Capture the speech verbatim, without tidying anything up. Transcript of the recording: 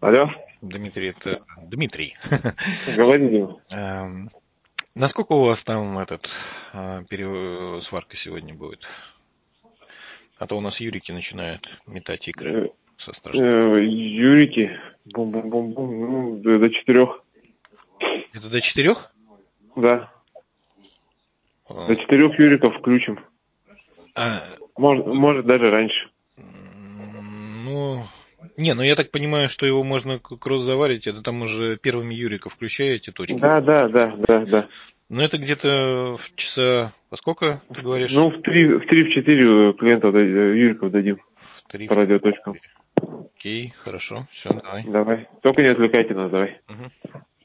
Алло, Дмитрий, это Дмитрий. говори, Дима. Эм, Насколько у вас там этот а, пере- сварка сегодня будет? А то у нас Юрики начинают метать икры Э, со э, страшной. Юрики, бум-бум-бум-бум, ну, до, до четырех, Это до четырех? да, до А, четырех Юриков включим. а, Может, может даже раньше. м, ну, не, ну я так понимаю, что его можно к- кросс заварить, это там уже первыми Юрика включаете точки. Да, да, да, да, да. Но это где-то в часа, во сколько ты говоришь? Ну, в три, в три, в четыре клиентов, да- Юриков дадим В три, по в радиоточкам. четыре. Окей, хорошо, все, давай. Давай. Только не отвлекайте нас, давай. Мгм.